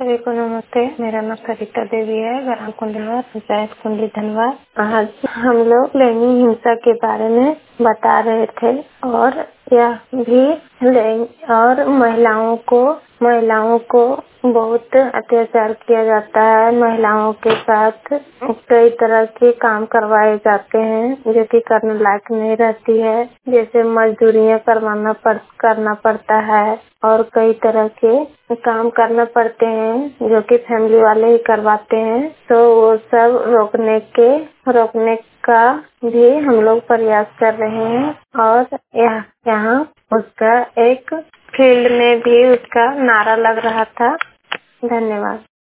सभी को नमस्ते। मेरा नाम सरिता देवी है, ग्राम कुंडलवा, पंचायत कुंडली धनबाद। आज हम लोग लैंगिक हिंसा के बारे में बता रहे थे और यह भी और महिलाओं को बहुत अत्याचार किया जाता है। महिलाओं के साथ कई तरह के काम करवाए जाते हैं जो कि करने लायक नहीं रहती है, जैसे मजदूरियां करना पड़ता है और कई तरह के काम करना पड़ते हैं जो कि फैमिली वाले ही करवाते हैं। तो वो सब रोकने का भी हम लोग प्रयास कर रहे हैं और यहाँ उसका एक फील्ड में भी उसका नारा लग रहा था। धन्यवाद।